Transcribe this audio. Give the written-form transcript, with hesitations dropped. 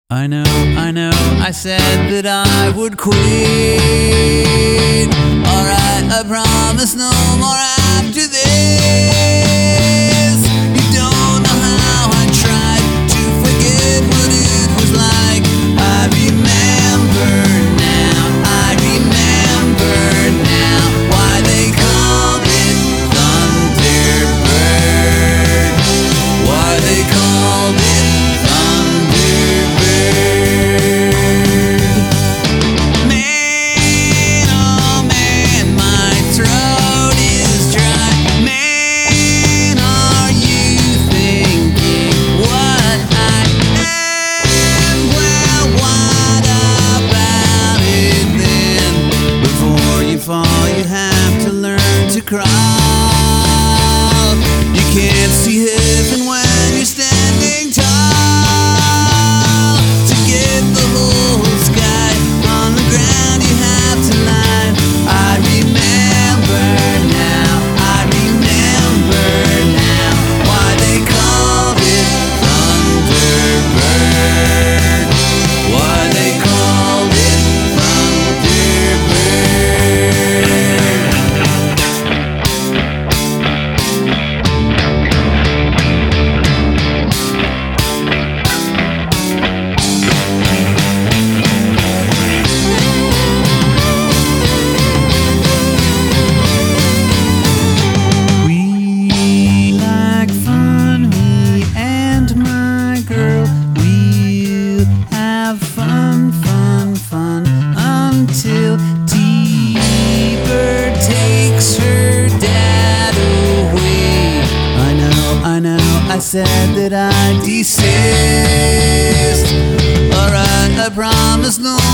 I know, I said that I would quit. Alright, I promise no more after this. You don't know how I tried to forget what it was like. I remember now, why they called it Thunderbird. Why they called it you have to learn to crawl. You can't see heaven when you're standing tall. To get the whole sky on the ground you have to lie. I remember now, why they called it Thunderbird. Why they called it until T-Bird takes her dad away. I know, I said that I'd desist. Alright, I promise no